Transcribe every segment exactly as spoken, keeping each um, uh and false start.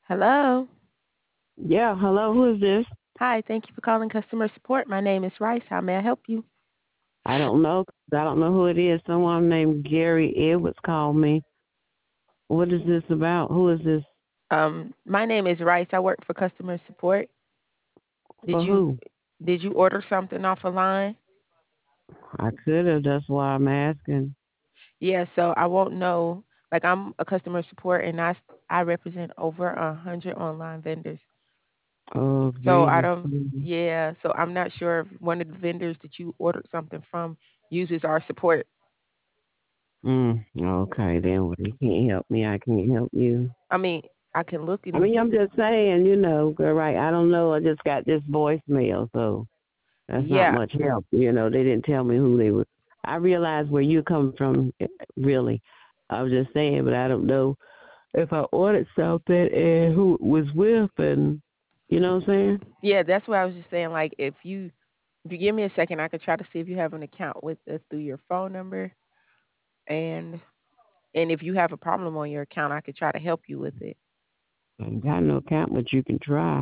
Hello. Yeah, hello, who is this? Hi, thank you for calling customer support. My name is Rice. How may I help you? I don't know. 'Cause I don't know who it is. Someone named Gary Edwards called me. What is this about? Who is this? Um, my name is Rice. I work for customer support. Did For you who? did you order something off a line? I could have. That's why I'm asking. Yeah, so I won't know. Like I'm a customer support and I I represent over a hundred online vendors. Oh, So I Jesus. don't yeah, so I'm not sure if one of the vendors that you ordered something from uses our support. Mm, okay, then well, you can't help me. I can't help you. I mean, I can look I and mean, I'm just saying, you know, girl, right? I don't know. I just got this voicemail, so that's not yeah, much help. You know, they didn't tell me who they were. I realize where you're coming from, eh, really. I was just saying, but I don't know if I ordered something and who it was with, and you know what I'm saying? yeah, that's what I was just saying. Like if you If you give me a second, I could try to see if you have an account with us through your phone number, and and if you have a problem on your account, I could try to help you with it. I ain't got no account, but you can try.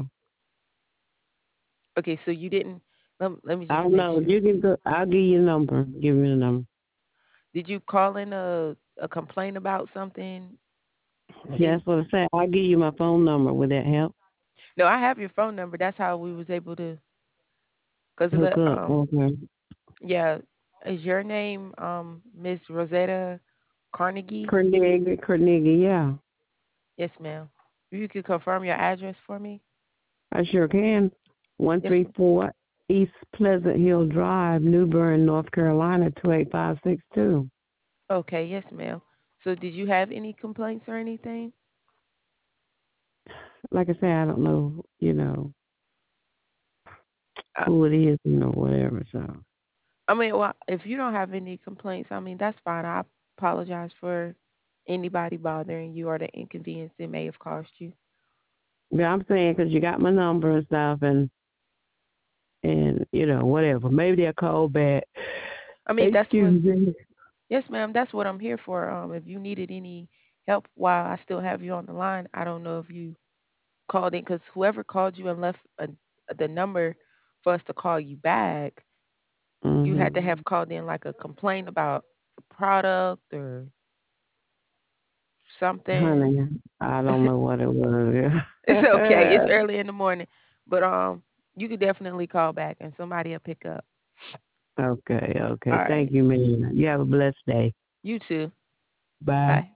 Okay, so you didn't. Let, let me I just don't make know. sure. You can go. I'll give you a number. Give me the number. Did you call in a a complaint about something? See, In that's what I said. I'll give you my phone number. Would that help? No, I have your phone number. That's how we was able to. Cause of Hook the up. um Okay. yeah, is your name um Miss Rosetta Carnegie? Carnegie, Carnegie, yeah. Yes, ma'am. You could confirm your address for me. I sure can. Yes. ma'am. one three four East Pleasant Hill Drive, New Bern, North Carolina, two eight five six two. Okay. Yes, ma'am. So did you have any complaints or anything? Like I say, I don't know, you know, who it is, you know, whatever. So, I mean, well, if you don't have any complaints, I mean, that's fine. I apologize for anybody bothering you or the inconvenience it may have caused you. yeah, I'm saying because you got my number and stuff, and and you know whatever. Maybe they'll call back. I mean, that's what, Excuse me. yes, ma'am, that's what I'm here for. Um, if you needed any help while I still have you on the line, I don't know if you called in because whoever called you and left a, the number for us to call you back, you had to Mhm. have called in like a complaint about the product or something. Honey, I don't know what it was. It's okay. It's early in the morning, but um, you could definitely call back and somebody will pick up. okay, All okay. right. Thank you, man. You have a blessed day. You too. Bye. Bye.